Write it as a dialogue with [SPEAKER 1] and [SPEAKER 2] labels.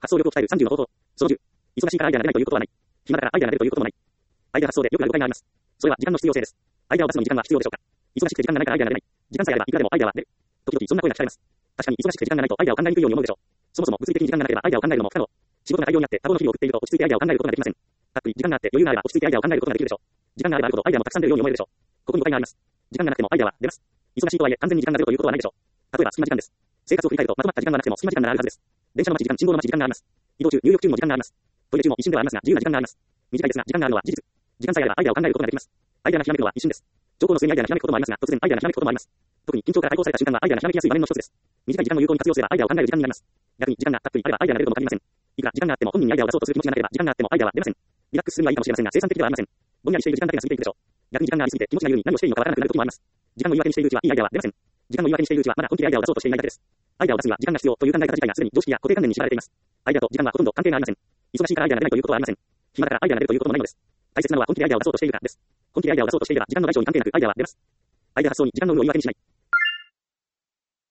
[SPEAKER 1] 発想力を鍛える30の方法。その10。忙しいからアイデアが出ないということはない。暇だからアイデアが出るということもない。アイデア発想でよくある誤解があります。それは時間の必要性です。アイデアを出すのに時間は必要でしょうか。忙しくて時間がないからアイデアが出ない。時間さえあればいくらでもアイデアは出る。時々そんな声が聞かれます。確かに忙しくて時間がないとアイデアを考えにくいように思うでしょう。そもそも物理的に時間がなければアイデアを考えるのも不可能。仕事が大量にあって多忙の日々を送っていると落ち着いてアイデアを考えることができません。たっぷり時間があって余裕があれば落ち着いてアイデアを考えることができるでしょう。時間があればあるほどアイデアもたくさん出るように思えるでしょう。ここに誤解があります。時間がなくてもアイデアは出ます。忙しいとはいえ完全に時間が出るということはないでしょう。例えば隙間時間です。生活を振り返るとまとまった時間がなくても隙間時間があるはずです。電車の待ち時間、信号の待ち時間があります。移動中、入浴中にも時間があります。トイレ中も一瞬ではありますが自由な時間があります。短いですが時間があるのは事実。時間さえあればアイデアを考えることができます。アイデアがひらめくのは一瞬です。情報の末にアイデアがひらめくこともありますが、突然アイデアがひらめくこともあります。特に緊張から解放された瞬間はアイデアがひらめきやすい場面の一つです。短い時間の有効に活用すればアイデアを考える時間になります。逆に時間がたっぷりあればアイデアが出るとも限りません。いくら時間があっても本人にアイデアを出そうとする気持ちがなければ時間があってもアイデアは出ません。リラックスするにはいいかもしれませんが生産的ではありません。ぼんやりしている時間だけが過ぎていくでしょう。逆に時間がありすぎて気持ちが緩み何をしていいのかわからなくなる時もあります。時間の言い訳にしているうちはいいアイデアは出ません。時間の言い訳にしているうちはまだ本気でアイデアを出そうとしていないだけです。アイデアを出すには時間が必要という考え方自体がすでに常識や固定観念に縛られています。アイデアと時間はほとんど関係がありません。忙しいからアイデアが出ないということはありません。暇だからアイデアが出るということもないのです。大切なのは本気でアイデアを出そうとしているかです。本気でアイデアを出そうとしていれば時間の大小に関係なくアイデアは出ます。アイデア発想に時間の有無を言い訳にしない。